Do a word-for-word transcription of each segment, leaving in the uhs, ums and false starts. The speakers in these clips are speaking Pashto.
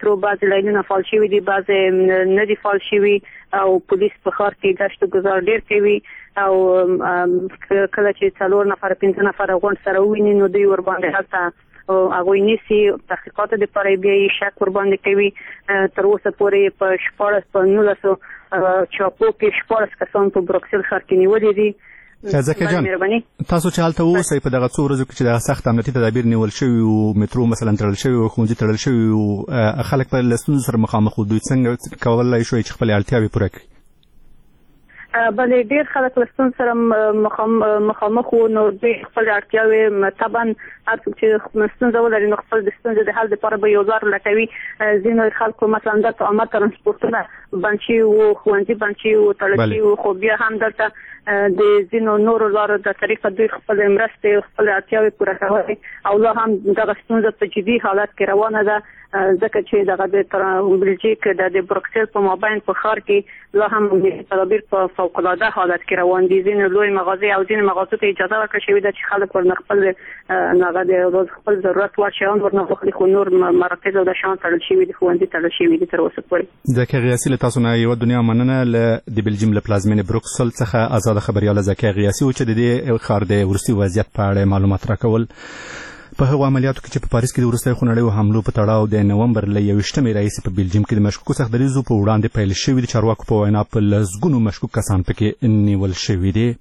میټرو بعضې لاینونه فعال شوي دي، بعضې نه دي فعال شوي او پولیس په ښار کې ګشت و ګذار ډېر کوي او کله چې څلور نفره پنځه نفره غونډ سره وویني نو دوی ورباندې هلته هغوی نیسي، تحقیقاتو دپاره یې بیا یې شک ورباندې کوي. تر اوسه پورې په شپاړس په نولسو چاپو کې شپاړس کسان په بروکسل ښار کې نیولي دي. زکه جان تاسو چې هلته اوسئ په دغه څو ورځو کې چې دغه سخت امنیتي تدابیر نیول شوي او میټرو مثلا تړل شوي او ښوونځي تړل شوي او خلک په له ستونزو سره مخامخ وو، دوی څنګه کولی شوی چې خپلې اړتیاوې پوره کړي؟ بلې ډېر خلک له ستونزو سره مخامخ وو، نو دوی خپلې اړتیاوې طبعا هر څوک چې ستونزه ولري نو خپل د ستونزې د حل دپاره به یو لار لټوي. ځینو خلکو مثلا دلته عامه ترانسپورټونه بند شوي وو، ښوونځي بند شوي وو، تړل شوي وو، خو بیا هم دلته د ځینو نورو لارو د طریقه دوی خپلې مرستې خپلې اړتیاوې پوره کوي او لا هم دغه ستونزه په جدي حالت کې روانه ده، ځکه چې دغه د بلجیک د بروکسل په مابین په ښار کې لا هم تدابیر په فوق‌العاده حالت کې روان دي. ځینې لوی مغازې او ځینې مغازو ته اجازه ورکړل شوې ده چې خلک ورنه خپل هغه د خپل ضرورت وړ شیان ورنه واخلي، خو نور مراکز او د شیان تړل شوي دي، ښوونځي تړل شوي دي تر اوسه پورې. زکیه غیاسي له تاسو نه یوه دنیا مننه. له د بلجیم له پلازمینې بروکسل څخه آزاده خبریاله زکیه غیاسي و چې د دې ښار د وروستي وضعیت په اړه معلومات راکول. په هغو عملیاتو کې چې په پاریس کې د وروستیو خونړیو حملو په تړاو د نومبر له یویشتمې راهیسې په بلجیم کې د مشکوکو سخت دریځو په وړاندې پیل شوي دي. چارواکو په وینا په لسګونو مشکوک کسان پکې نیول شوي دي.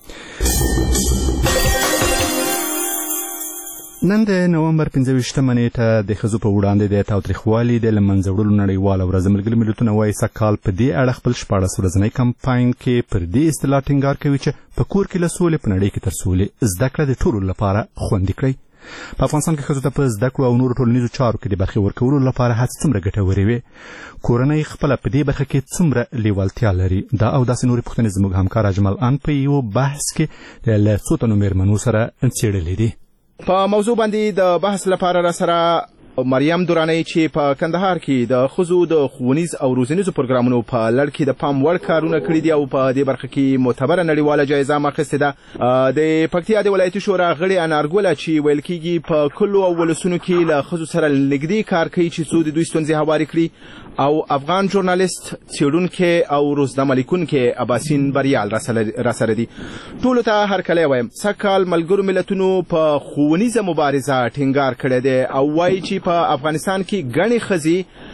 نن د نومبر پنځه ویشتمه نیټه د ښځو په وړاندې د تاوتریخوالي د له منځه وړلو نړیواله ورځ. ملګري ملتونه وایي سږکال په دې اړه خپل شپاړس ورځنی کمپاین کې پر دې اصطلاح ټینګار کوي چې په کور کې له سولې په نړۍ کې تر سولې زده کړه د ټولو لپاره خوندي کړئ. په افغانستان کې ښځو ته په زده کړو او نورو ټولنیزو چارو کې د برخې ورکولو لپاره هڅې څومره ګټورې وې؟ کورنۍ خپله په دې برخه کې څومره لیوالتیا لري؟ دا او داسې نورې پوښتنې زموږ همکار اجمل ان په یو بحث کې له څو تنو مېرمنو سره څېړلې دي. په موضوع باندې د بحث لپاره را سره مریم دورانی چې په کندهار کې د ښځو د ښوونیز او روزنیزو پروګرامونو په لړ کې د پام وړ کارونه کړي دي او په دې برخه کې معتبره نړیواله جایزه هم اخیستې ده. د پکتیا د ولایتي شورا غړې انارګله چې ویل کېږي په کلو او ولسونو کې له ښځو سره نږدې کار کوي چې څو د دوی ستونزې هوارې کړي، او افغان ژورنالیست څېړونکی او روزنامه لیکونکی اباسین بریال را سره دي. ټولو ته هرکلی وایم. سږکال ملګرو ملتونو په ښوونیزه مبارزه ټینګار کړی دی او وایي چې په افغانستان کې ګڼې ښځې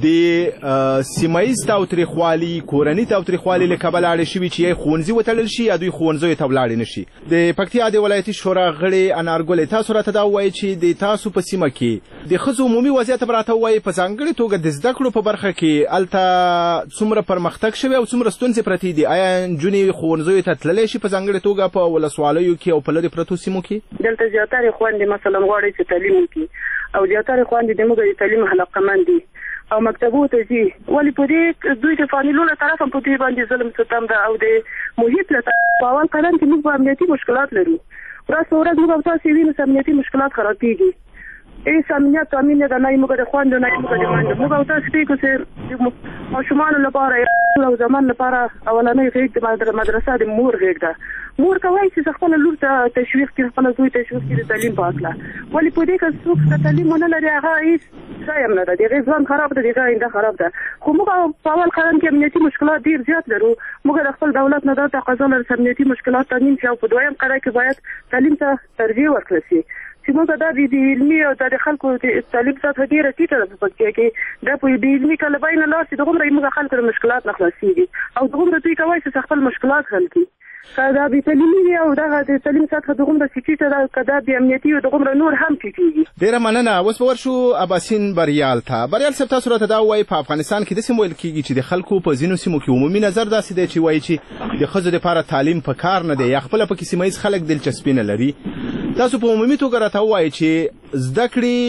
د سیمایي تاوتریخوالي کورني تاوتریخوالي له کبله اړې شوي چې یا ښوونځي وتړل شي یا دوی ښوونځیو ته ولاړې نه شي. د پکتیا د ولایتي شورا غړې انارګلې تاسو راته دا ووایئ چې د تاسو په سیمه کې د ښځو عمومي وضعیت به راته ووایئ، په ځانګړې توګه د زده کړو په برخه کې هلته څومره پرمختګ شوی او څومره ستونزې پرتې دي؟ آیا نجونې ښوونځیو ته تللی شي په ځانګړې توګه په ولسوالیو کې او په لرې پرتو سیمو کې؟ دلته زیاترې خویندې مثلا غواړي چې تعلیم وکړي او زیاترې خویندې د موږ د تعلیم علاقمند دي او مکتبو ته ځي، ولې په دې دوی د فامیلو له طرفه په دوی باندې ظلم ستم ده او د محیط له طرفه په اول قدم کې موږ به امنیتي مشکلات لرو. ورځ په ورځ موږ او تاسې وینو چې امنیتي مشکلات خرابېږي. هېڅ امنیت تامین نه ده، نه یې موږ د خویندو نه یې موږ د میندو. موږ او تاسې پوهېږو چې د ماشومانو لپاره او زمان لپاره اولنۍ غېږ د مدرسه د مور غېږ ده. مور کولی چې خپله لور ته تشویق کړي، خپله زوی تشویق کړي د تعلیم په هکله، ولې په دې که څوک د تعلیم ونه لري هغه هېڅ ځای هم نه ده، د هغې ژوند خراب ده، د هغې آینده خراب ده. خو موږ په اول قدم کې امنیتي مشکلات ډېر زیات لرو. موږ د خپل دولت نه دا تقاضا لرو چې امنیتي مشکلات تامین شي او په دویم قدم کې باید تعلیم ته ترجیح ورکړل شي. چې موږ دا د علمي او د خلکو د تعلیم سطحه ډېره ټیټه ده په پکتیا کې. دا په د علمي کلبۍ نه لاړ شي دغومره موږ خلکو د مشکلات نه خلاصېږي او دغومره دوی کولی چې خپل مشکلات حل کړي. که دا بې تعلیمي وي او دغه د تعلیم سطحه دغومره چې ټیټه ده، که دا بې امنیتي وي دغومره نور هم ټیټېږي. ډېره مننه. اوس به ورشو اباسین بریال ته. بریال صاحب تاسو راته دا ووایئ په افغانستان کې داسې ویل کېږي چې د خلکو په ځینو سیمو کې عمومي نظر داسې دی چې وایي چې د ښځو دپاره تعلیم په کار نه دی یا خپله پکې سیمه ییز خلک دلچسپي نه لري. تاسو په عمومي توګه راته ووایئ چې زده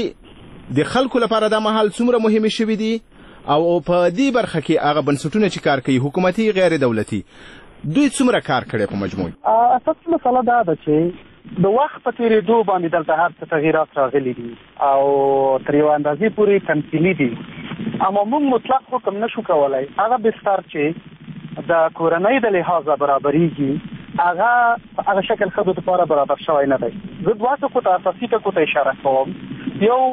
کړې د خلکو لپاره دا مهال څومره مهمې شوي دي او په دې برخه کې هغه بنسټونه چې کار کوي حکومتي غیر دولتي دوی څومره کار کړی په مجموعي؟ اساسي مسله دا ده چې د وخت په تېرېدو باندې دلته هر څه تغیرات راغلي دي او تر یوه اندازې پورې تمثیلي دي، اما موږ مطلق حکم نشو کولی. هغه بستر چې د کورنۍ د لحاظه برابریږي هغه په هغه شکل ښځو دپاره برابر شوی نه دی. زه دوه ټکو ته اساسي ټکو ته اشاره کوم. یو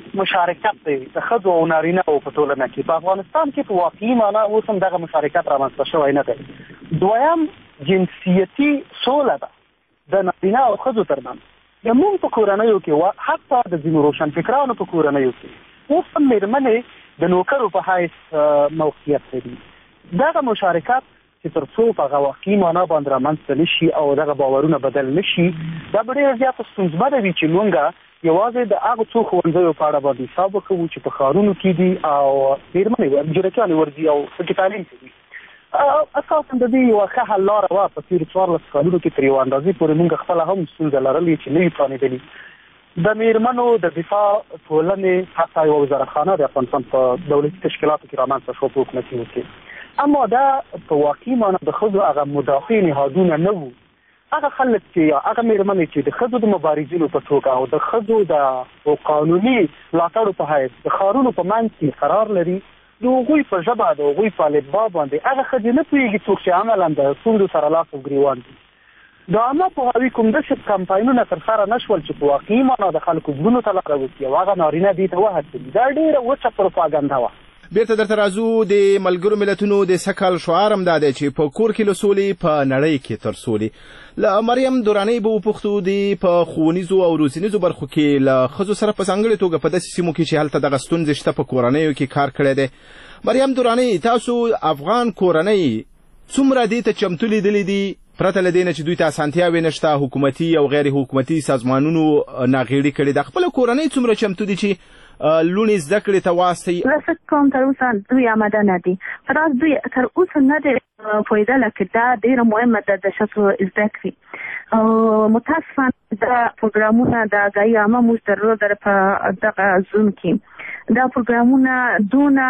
مشارکت دی د ښځو او نارینه‌و په ټولنه کې. په افغانستان کې په واقعي معنا اوس هم دغه مشارکت رامنځته شوی نه دی. دویم جنسیتي سوله ده د نارینه او ښځو ترمنځ. زموږ په کورنیو کې حتی د ځینو روشنفکرانو په کورنیو کې اوس هم مېرمنې د نوکرو په حیث موقعیت لري. دغه مشارکت چې تر څو په هغه واقعي معنا باندې رامنځته نه شي او دغه باورونه بدل نه شي، دا به ډېره زیاته ستونزمنه وي چې موږ یوازې د هغو څو ښوونځیو په اړه باندې حساب وکړو چې په ښارونو کې دي او مېرمنې جرګیانې ورځي او پکې تعلیم کوي. اساسا د دې یوه ښه حل لاره وه په تېرو څوارلس کالونو کې تر یوه اندازې پورې موږ خپله هم ستونزه لرلې چې نه وي پرانېدلي. د مېرمنو د دفاع ټولنې حتی یوه وزارتخانه د افغانستان په دولتي تشکیلاتو کې رامنځته شوه په حکومتي کې، اما دا په واقعي معنا د ښځو هغه مدافع نهادونه نه وو. هغه خلک چې یا هغه مېرمنې چې د ښځو د مبارزینو په توګه او د ښځو د قانوني ملاتړو په حیث د ښارونو په منځ کې قرار لري، د هغوی په ژبه د هغوی په الفبا باندې هغه ښځې نه پوهېږي څوک چې عملا د ستونزو سره لاس او ګریوان دي. د عامه پوهاوي کوم داسې کمپاینونه ترسره نه شول چې په واقعي معنا د خلکو زړونو ته لاره وکړي او هغه نارینه دې ته وهڅوي. دا ډېره وچه پروپاګنډه وه. بیرته درته راځو. د ملګرو ملتونو د سږ کال شعار هم دا دی چې په کور کې له سولې په نړۍ کې تر سولې. له مریم درانۍ به وپوښتو د په ښوونیزو او روزنیزو برخو کې له ښځو سره په ځانګړې توګه په داسې سیمو کې چې هلته دغه ستونزې شته په کورنیو کې کار کړی دی. مریم درانۍ، تاسو افغان کورنۍ څومره دې ته چمتو لیدلي دي پرته له دې نه چې دوی ته اسانتیاوې نشته، حکومتي او غیر حکومتي سازمانونو ناغېړي کړي ده؟ خپله کورنۍ څومره چمتو دي چې لوڼې زده کړې ته واستوي؟ زه فکر کوم تر اوسه دوی آماده نه دي. راز دوی تر اوسه نه دي پوهېدله چې دا ډېره مهمه ده د ښځو زده کړې. متاسفانه دا پروګرامونه د آګاهي عامه موږ درلودل په دغه زوم کې. دا پروګرامونه دونه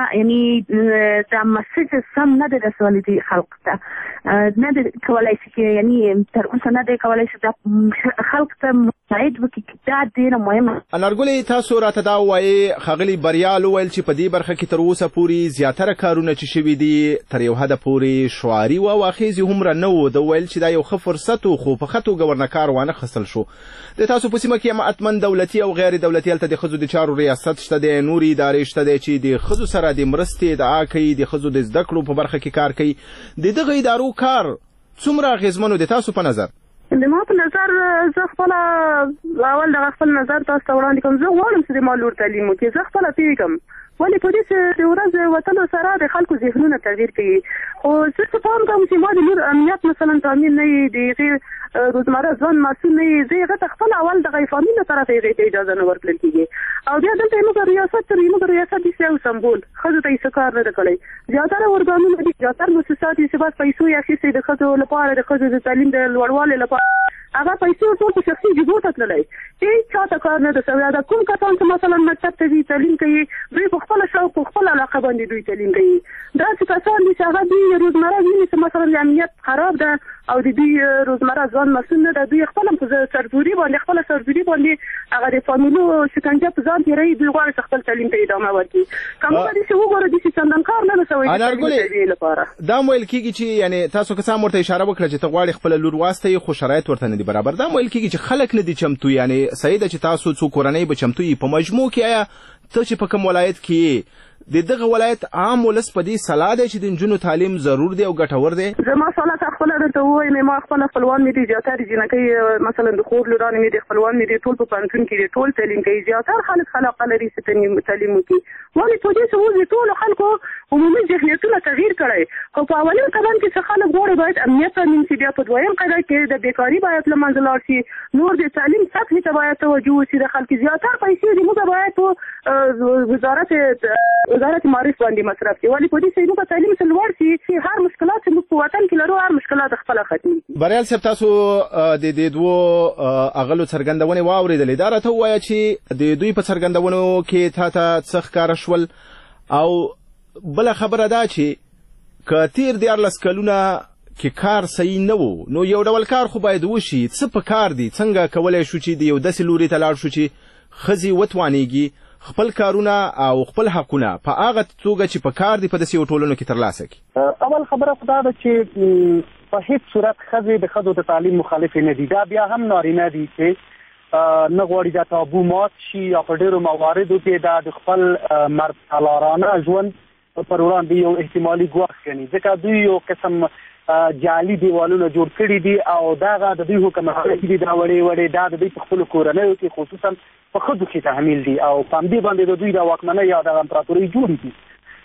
یعنی دا مسیج سم نه دی رسولی دي خلق ته، نه دی کولی شي چې یعنی تر اوسه نه دی کولی شي دا خلق ته مساعد وکړي. دا ډېره مهمه. انارګلې، تاسو راته دا ووایې ښاغلي بریال وویل چې په دې برخه کې تر اوسه پورې زیاتره کارونه چې شوي دي تر یو حده پورې شعاري و او اغېزې هومره نه و. ده وویل چې دا یو ښه فرصت و خو په ښه توګه ورنه کار وانه خیستل شو. د تاسو په سیمه کې هم حتما دولتي او غیر دولتي هلته د ښځو د چارو ریاست شته دی، نورې ادارې شته دی چې د ښځو سره د مرستې ادعا کوي، د ښځو د زده کړو په برخه کې کار کوي. د دغه ادارو کار څومره اغېزمن و د تاسو په نظر؟ د ما په نظر زه خپله اول دغه خپل نظر تاسو ته وړاندې کوم. زه غواړم چې د ما لور تعلیم وکړي. زه خپله پوهېږم ولې په دې چې د ورځ وتلو سره د خلکو ذهنونه تغییر کوي. خو زه څه پام کوم چې ما د لور امنیت مثلا تامین نه وي، د هغې روزمره ژوند مسؤل نه وي، زه هغه ته خپله اول دغه فامیل له طرفه هغې ته اجازه نه ورکړل کېږي. او بیا دلته زموږ ریاست تر زموږ ریاست داسې یو سمبول ښځو ته هېڅ کار نه ده کړی. زیاتره ارګانونه دي، زیاتره مؤسسات دي چې بس پیسو یې اخیستې د ښځو لپاره، د ښځو د تعلیم د لوړوالي لپاره. هغه پیسې ټول په شخصي جیبو ته تللی، هېڅ چا ته کار نه ده شوی. دا کوم کسان چې مثلا مکتب ته ځي تعلیم کوي، دوی په خپله شوق په خپله علاقه باندې دوی تعلیم کوي. داسې کسان دي چې هغه دوی روزمره ویني چې مثلا د امنیت خراب ده او د دوی روزمره ژوند مسؤل نه ده. دوی خپله په سرزوري باندې خپله سرزوري باندې هغه د فامیلو شکنجه په ځان تېروي. دوی غواړي چې خپل تعلیم ته ادامه ورکړي. که موږ داسې وګورو داسې چندان کار نه ده شوی د تعلیم لپاره. دا ویل کېږي چې یعنې تاسو که څه هم ورته اشاره وکړه چې ته غواړې خپله لور واستوي خو شرایط ورته نه دي برابر. دا ویل کېږي چې خلک نه دي چمتو. یعنې صحیح ده چې تاسو څو کورنۍ به چمتو یي. په مجموع کې آیا ته چې په کوم ولایت کې د دغه ولایت عام ولس په دې سلا دی چې د نجونو تعلیم ضرور دی او ګټور دی؟ زما سوال ته خپله درته ووایم، ما خپله خپلوان مې دي زیاتره جینکۍ مثلا د خور لورانې مې دي، خپلوان مې دي، ټول په پوهنتون کې دي، ټول تعلیم کوي. زیاتره خلک علاقه لري چې تعلیم وکړي. ولې په دې څه وځي ټولو خلکو عمومي ذهنیتونه تغییر کړی. خو په اولین قدم کې څه خلک غواړي باید امنیت تامین شي، بیا په دویم قدم کې د بیکاري باید له منځه لاړ شي، نور د تعلیم سطحې ته باید توجه وشي. د خلکو زیاتره پیسې دي موږ باید په وزارت وزارت معارف باندې مصرف شي. ولې په دې چې موږ تعلیم څه لوړ شي چې هر مشکلات چې موږ په وطن کې لرو هر مشکلات خپله ختمېږي. بریال صاحب، تاسو د دې دوو اغلو څرګندونې واورېدلې. دا راته ووایه چې د دوی په څرګندونو کې تا ته څه ښکاره شول؟ او بله خبره دا چې که تېر دیارلس کلونه کې کار صحیح نه و نو یو ډول کار خو باید وشي. څه په کار دي؟ څنګه کولی شو چې د یو داسې لوري ته لاړ شو چې ښځې وتوانېږي خپل کارونه او خپل حقونه په هغه توګه چې په کار دي په داسې یو ټولنو کې ترلاسه کړي؟ اول خبره خو دا ده چې په هیڅ صورت ښځې د ښځو د تعلیم مخالفې نه دي. دا بیا هم نارینه دي چې نه غواړي دا تابو مات شي یا په ډېرو مواردو کې دا د خپل مرتلارانه ژوند پر وړاندې یو احتمالي ګواښ ګڼي، ځکه دوی یو قسم جعلي دیوالونه جوړ کړي دي او دغه د دوی حکمرانۍ چې دي دا وړې وړې دا د دوی په خپلو کورنیو کې خصوصا په ښځو کې تحمیل دي او په همدې باندې د دوی د واکمنۍ یا دغه امپراتورۍ جوړې دي.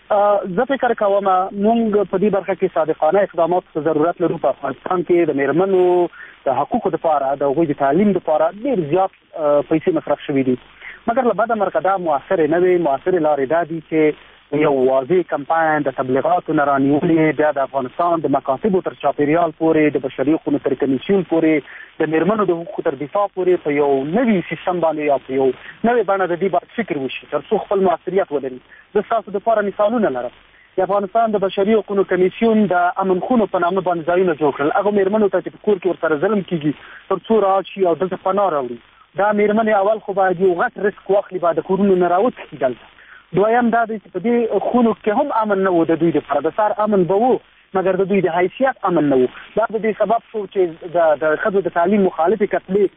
زه فکر کوم موږ په دې برخه کې صادقانه اقدامات ته ضرورت لرو. په افغانستان کې د میرمنو د حقوقو لپاره د هغوی د تعلیم لپاره ډېر زیات پیسې مصرف شوي دي، مګر له بده مرغه دا مؤثرې نه وي. مؤثرې لارې دا دي چې یو واضح کمپاین د تبلیغاتو نه رانیولې، بیا د افغانستان د مکاتبو تر چاپیریال پورې، د بشري حقوقو تر کمیسیون پورې، د میرمنو د حقوقو تر دفاع پورې په یو نوي سیستم باندې یا په یو نوې بڼه د دې باندې فکر وشي تر څو خپل موثریت ولري. زه ستاسو دپاره مثالونه لرم. د افغانستان د بشري حقوقو کمیسیون د امن خونو په نامه باندې ځایونه جوړ کړل. هغه میرمنو ته چې په کور کې ورسره ظلم کېږي تر څو راشي او دلته پناه راوړي، دا میرمنې اول خو باید یو غټ رسک واخلي، باید د کورونو نه راوتښتي دلته. دویم دا دی چې په دې خونو کې هم امن نه و د دوی دپاره، د سار امن به و مګر د دوی د حیثیت امن نه و. دا د دې سبب شو چې د ښځو د تعلیم مخالفې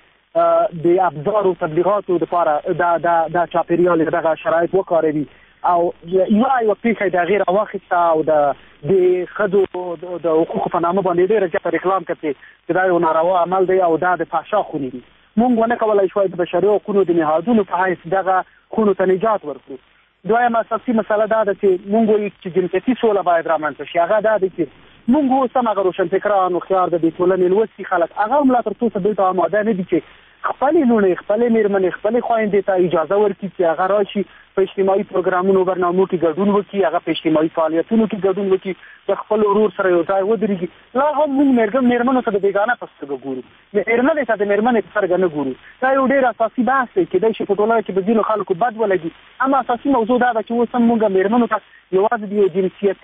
کتلې د ابزارو تبلیغاتو دپاره دا دا چاپیریال دغه شرایط وکاروي او یوه یوه پیښه د هغې راواخیسته او د ښځو د حقوقو په نامه باندې ډېره زیاته رکلام کړې چې دا یو ناروا عمل دی او دا د فحشا خونې دي. موږ ونه کولی شوای د بشري حقوقو د نهادونو په حیث دغه خونو ته نجات ورکړو. دویم اساسي مسله دا ده چې موږ وایو چې جنسیتي سوله باید رامنځته شي. هغه دا دی چې موږ اوس هم هغه روشنفکران هوښیار د دې ټولنې لوستي خلک هغه هم لا تر اوسه دوی ته آماده نه دي چې خپلې لوڼې، خپلې میرمنې، خپلې خویندې ته اجازه ورکړي چې هغه راشي په اجتماعي پروګرامونو برنامو کې ګډون وکړي، هغه په اجتماعي فعالیتونو کې ګډون وکړي، د خپل ورور سره یو ځای ودرېږي. لا هم موږ میرمنو ته د بېګانه په سترګه ګورو، میرمنې ته د میرمنې په سترګه نه ګورو. دا یو ډېر اساسي بحث دی، کېدای شي په ټولنه کې په ځینو خلکو بد ولګي، اما اساسي موضوع دا ده چې اوس هم موږ میرمنو ته یوازې د یو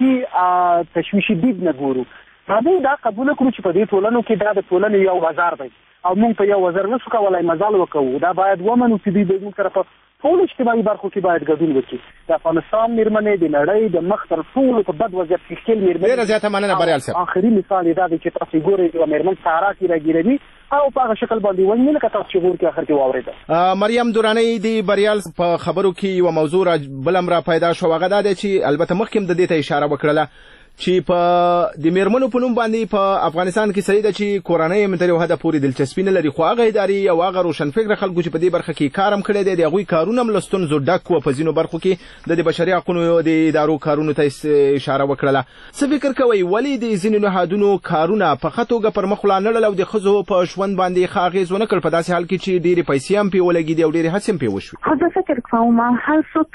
جنسیتي تشویشي دید نه ګورو. راځئ دا قبوله کړو چې په دې ټولنو کې دا د ټولنې یو وزر دی او موږ په یو وزر نشو کولی مزال وکړو. دا باید ومنو چې دوی موږ سره په ټولو اجتماعي برخو کې باید ګډون وکړي. د افغانستان میرمنې د نړۍ د مخ تر ټولو په بد وضعیت کې ښکېل میرمنې. ډېره زیاته مننه بریال صاحب. آخري مثال یې دا دی چې تاسو ګورئ یوه میرمن سهارا کې راګیروي او په هغه شکل باندې وژني لکه تاسو چې غور کې آخر کې واورېده. مریم درانۍ د بریال په خبرو کې یوه موضوع بل هم را پیدا شو، هغه دا دی چې البته مخکې هم د دې ته اشاره وکړله چې په د میرمنو په نوم باندې په افغانستان کې صحیح ده چې کورنۍ هم تر یو حده پورې دلچسپي نه لري، خو هغه ادارې او هغه روشنفکره خلکو چې په دې برخه کې کار هم کړی دی د هغوی کارونه هم له ستونزو ډک وو. په ځینو برخو کې د بشري حقونو د ادارو کارونو ته اشاره وکړله. څه فکر کوئ ولې د ځینو نهادونو کارونه په ښه توګه پر مخ ولاړل او د ښځو په ژوند باندې ښه اغېز ونه کړ په داسې حال کې چې ډېرې پیسې هم پرې ولګېدې او ډېرې هڅې هم پرې وشوې؟ زه فکر کوم هر څوک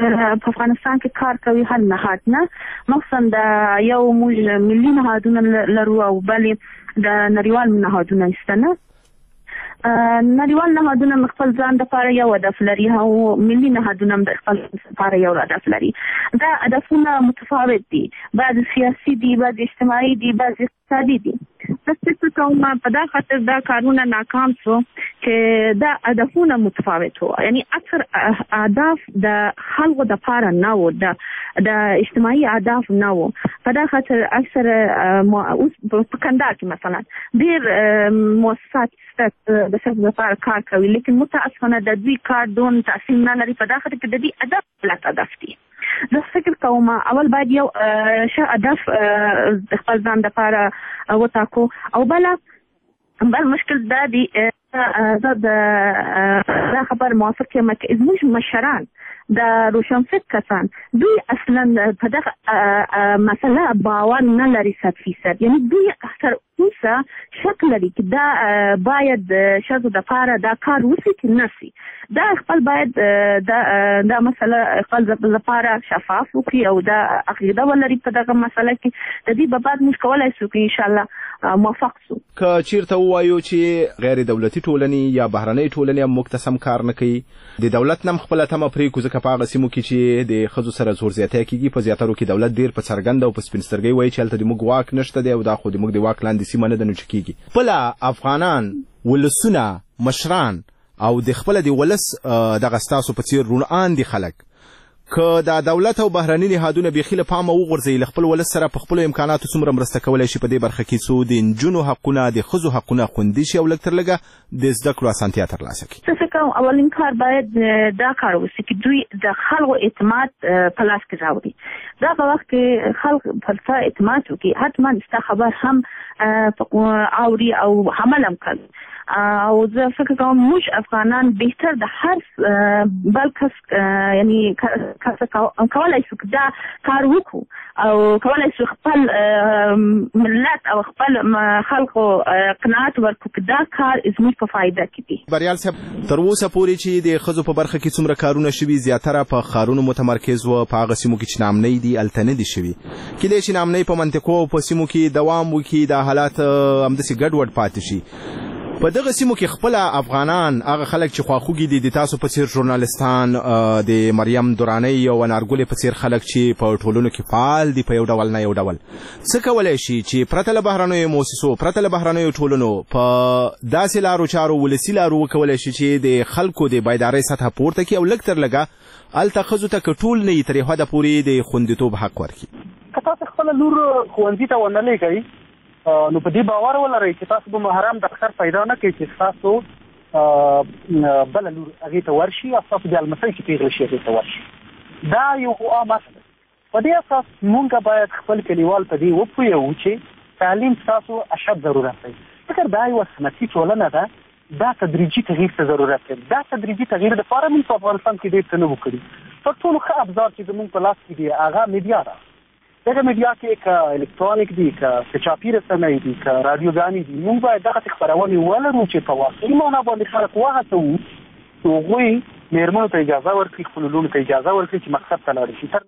په افغانستان کې کار کوي، هر نهاد نه، مخصوصا د یو موږ ملي نهادونه لرو او بلې د نړیوال نهادونه ایستنه. نړیوال نهادونه خپل ځان دپاره یو هدف لري او ملي نهادونه هم د خپل دپاره یو هدف لري. دا هدفونه متفاوت دي، بعض سیاسي دي، بعض اجتماعي دي، بعض اقتصادي دي. زه فکر کوم په دا خاطر دا کارونه ناکام شو چې دا هدفونه متفاوت وو، یعنی اکثر اهداف د خلکو دپاره نه وو، د د اجتماعي اهداف نه وو. په دا خاطر اکثر اوس په کندهار کې مثلا ډېر مؤسسات د ښځو لپاره کار کوي، لیکن متاسفانه د دوی کار دون تاثیر نه لري په دا خاطر چې د دې هدف غلط هدف دي. زه فکر کوم اول باید یو ښه هدف د خپل ځان دپاره وټاکو او بله بل مشکل دا دی زه دا خبر موافق یم چې زموږ مشران د روشنفکر کسان دوی اصلا په دغه مسله باور نه لري صد فیصد، یعنی دوی تر اوسه شک لري چې دا باید ښځو دپاره دا کار وشي که نشي. دا خپل باید دا مسله خپل لپاره شفاف وکړي او دا عقیده ولري په دغه مسله کې. د دې به بعد موږ کولی شو که انشاءالله موفق شو. که چیرته ووایو چې غیر دولتي ټولنې یا بهرنۍ ټولنې هم موږ ته سم کار نه کوي، د دولت نه هم خپله تمه پرېږدو ځکه په هغه سیمو کې چې د ښځو سره زور زیاتی کېږي په زیاترو کې دولت ډېر په څرګنده او په سپین سترګۍ وایي چې هلته د موږ واک نشته دی او دا خو د موږ د واک لاندې سیمه نه ده نو چې کېږي. خپله افغانان ولسونه مشران او د خپله د ولس دغه ستاسو په څېر روڼ اندي خلک که د دولت او بهرني نهادونه بیخي له پامه وغورځوي له خپل ولس سره په خپلو امکاناتو څومره مرسته کولی شي په دې برخه کې څو د نجونو حقونه د ښځو حقونه خوندي شي او لږ تر لږه د زده کړو اسانتیا ترلاسه کړي. زه فکر کوم اولین کار باید دا کار وشي چې دوی د خلکو اعتماد په لاس کې راوړي. دا په وخت کې خلک پر تا اعتماد وکړي حتما ستا خبر هم اوري او عمل هم کوي. او زه فکر کوم موږ افغانان بهتر د هر بل کس یعنی کس کولای شو دا کار وکړو او کولای شو خپل ملت او خپل خلکو قناعت ورکړو چې دا کار زموږ په فایده کې دی. بریال صاحب تر اوسه پورې چې د ښځو په برخه کې څومره کارونه شوي زیاتره په ښارونو متمرکز و په هغه سیمو کې چې نامنۍ دي هلته نه دي شوي. کیدای شي نامنۍ په منطقو او په سیمو کې دوام وکړي دا حالات همداسې ګډوډ پاتې شي. په دغه سیمو کې خپل افغانان هغه خلک چې خواخوږي دي د تاسو په څیر ژورنالستان د مریم درانۍ او انارګلې په څیر خلک چې په ټولنو کې فعال دي په یو ډول نه یو ډول څه کولی شي چې پرته له بهرنیو موسسو پرته له بهرنیو ټولنو په داسې لارو چارو ولسي لارو وکولی شي چې د خلکو د بیدارۍ سطحه پورته کړي او لږ تر لږه هلته ښځو ته که ټول نه وي تر یو حده پورې د خوندیتوب حق ورکړي. که تاسو خپله لور ښوونځي ته ونه لېږئ نو په دې باور ولرئ چې تاسو به محرم ډاکټر پیدا نه کړئ چې تاسو بله لور هغې ته ورشي او تاسو بیا لمسی چې پېغله شي هغې ته ورشي. دا یو عام اصل دی. په دې اساس مونږ باید خپل کلیوال په دې وپوهوو چې تعلیم ستاسو اشد ضرورت دی. فکر دا یوه سنتي ټولنه ده دا تدریجي تغییر ته ضرورت دی. دا تدریجي تغییر دپاره موږ په افغانستان کې ډېر څه نه وو کړي. تر ټولو ښه ابزار چې زموږ په لاس کې دی هغه میډیا ده. دغه میډیا کې که الکترونیک دي که چاپي رسنۍ دي که رادیوګانې دي موږ باید دغسې خپرونې ولرو چې په واقعي معنا باندې خلک وهڅوو چې هغوی مېرمنو ته اجازه ورکړي خپلو لوڼو ته اجازه ورکړي چې مقصد ته لاړ شي.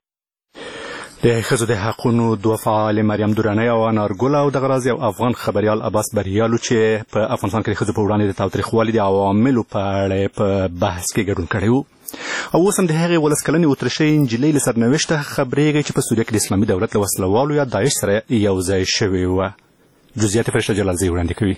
د ښځو د حقونو دوه فعالې مریم درانۍ او انارګل او دغه راز یو افغان خبریال عباس بریالو چې په افغانستان کې د ښځو په وړاندې د تاوتریخوالي د عواملو په اړه په بحث کې ګډون کړی و. او اوس هم د هغې ولس کلنې اتریشۍ نجلۍ له سرنوشته خبرېږي چې په سوریه کې د اسلامي دولت له وسلوالو یا داعش سره یو ځای شوې وه. جزئیات فرشته جلالزی وړاندې کوي.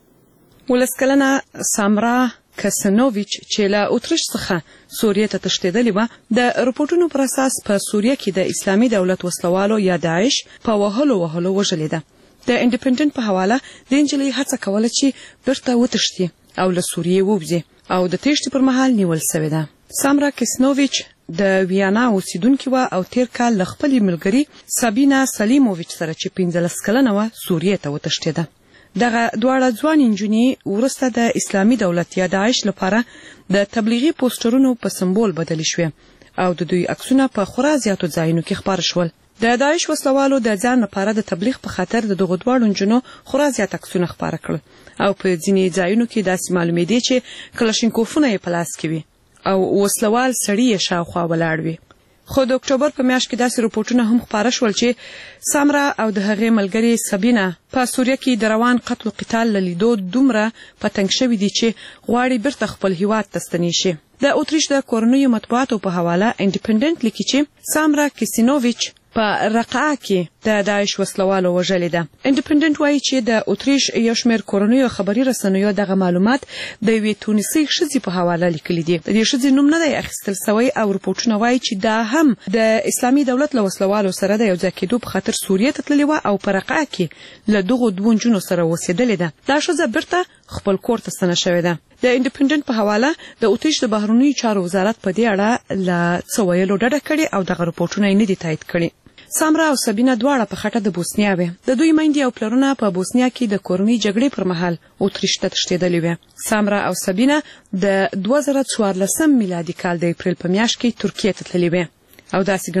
ولس کلنه سامرا کسنوویچ چې له اتریش څخه سوریه ته تښتېدلې وه د رپورټونو پر اساس په سوریه کې د اسلامي دولت وسلوالو یا داعش په وهلو وهلو وژلې ده. د انډیپندنت په حواله د نجلۍ هڅه کوله چې بیرته وتښتي او له سوریې ووځي او د تېښتې پر مهال نیول سوې ده. سامرا کسنوویچ د ویانا اوسیدونکې وه او تېر کال له خپلې ملګري سابینا سلیموویچ سره چې پنځلس کلنه وه سوریې ته وتښتېده. دغه دواړه ځوانې نجونې وروسته د اسلامي دولت یا داعش لپاره د تبلیغي پوسټرونو په سمبول بدلې شوې او د دوی عکسونه په خورا زیاتو ځایونو کې خپاره شول. د داعش وسلوالو د ځان لپاره د تبلیغ په خاطر د دغو دواړو نجونو خورا زیات عکسونه خپاره کړل او په ځینې ځایونو کې داسې معلومېدې چې کلشینکوفونه یې په لاس کې وي او وسلوال سړي یې شاوخوا ولاړ وي. خو د اکتوبر په میاشت کې داسې رپورټونه هم خپاره شول چې سامرا او د هغې ملګرې سبینا په سوریه کې د روان قتل و قتال له لیدو دومره په تنګ شوي دي چې غواړي بیرته خپل هیواد ته ستنې شي. د اتریش د کورنیو مطبوعاتو په حواله انډیپندنت لیکي چې سامرا کسینوویچ په رقعه کې د داعش وسلوالو وژلې ده. انډیپندنت وایي چې د اتریش یو شمېر کورنیو خبري رسنیو دغه معلومات د یوې تونسي ښځې په حواله لیکلي دي. د دې ښځې نوم نه دی اخیستل سوی او رپورټونه وایي چې دا هم د اسلامي دولت له وسلوالو سره د یو ځای کېدو په خاطر سوریې ته تللې وه او په رقعه کې له دغو دوو نجونو سره اوسېدلې ده. دا ښځه بیرته خپل کور ته ستنه شوې ده. د انډیپندنت په حواله د اتریش د بهرنیو چارو وزارت په دې اړه له څه ویلو ډډه کړې او دغه رپورټونه یې نه دي تایید کړي. سامرا او سبینا دواړه په خټه د بوسنیا وې. د دوی میندې او پلرونه په بوسنیا کې د کورنۍ جګړې پر مهال اتریش ته تښتېدلې وې. سامرا او سبینا د دوه زره څوارلسم میلادي کال د اپریل په میاشت کې ترکیې ته تللې وې او داسې